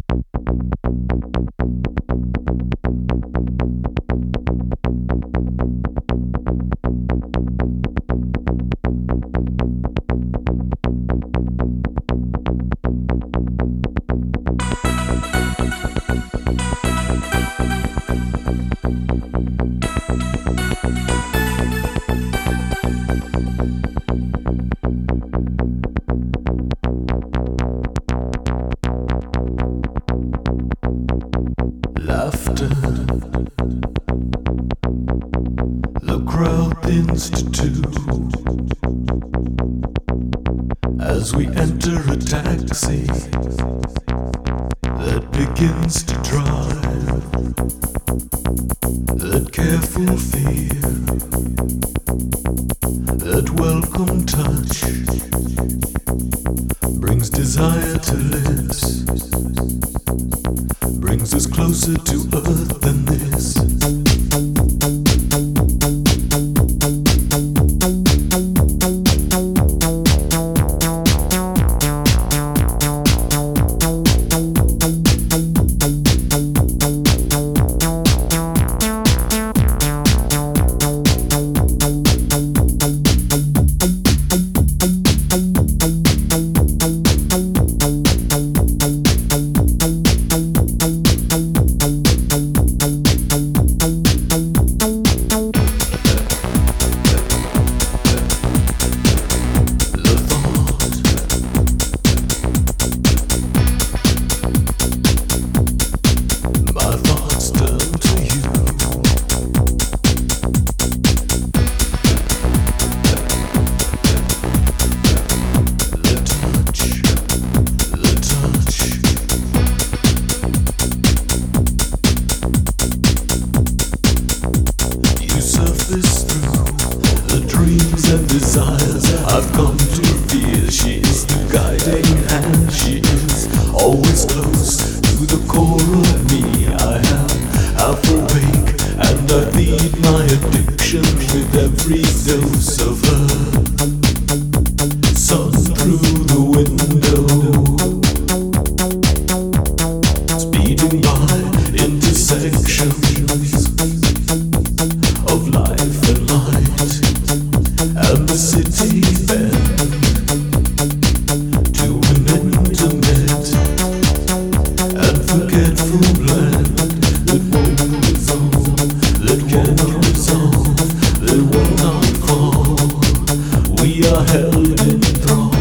Laughter, the crowd thins to two as we enter a taxi that begins to drive. That careful fear, that welcome touch brings desire to lips, brings us closer to earth than this. I've come to feel she is the guiding hand. She is always close to the core of me. I am half awake and I feed my addiction with every dose of her. Sun through the window, speeding by intersections of life and light, and the city bend to an intimate and forgetful blend that won't resolve, that cannot resolve, that will not fall. We are held in thrall.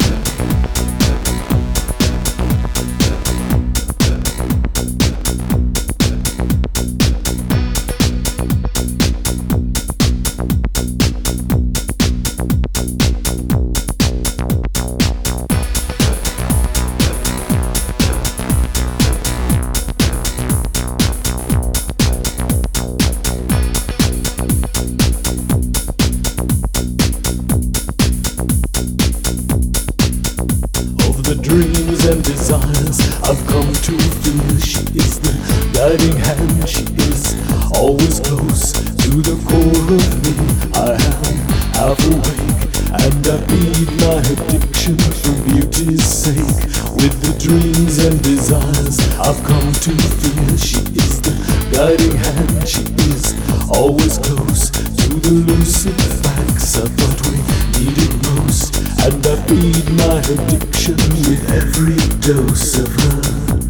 The dreams and desires I've come to feel. She is the guiding hand. She is always close to the core of me. I am half awake and I feed my addiction for beauty's sake. With the dreams and desires I've come to feel. She is the guiding hand. She is always close to the lucid facts of what we needed most. And I feed my addiction with every dose of her.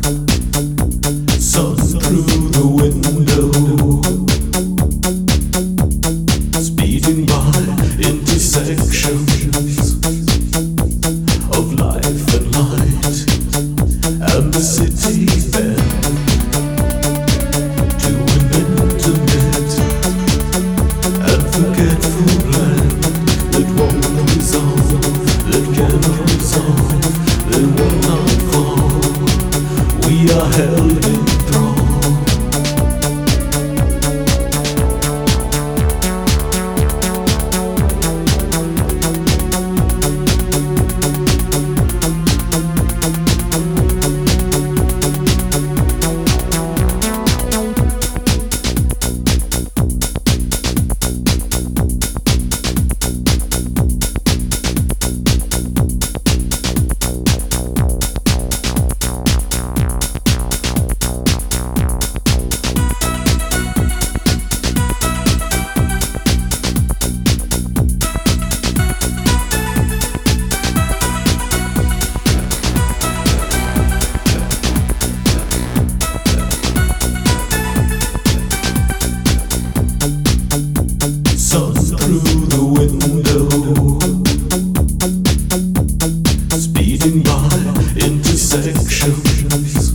Sun through the window, speeding by intersections of life and light, and the city bend to an intimate and forgetful blend that won't resolve, that cannot resolve, that will not fall. We are held in thrall. emotions.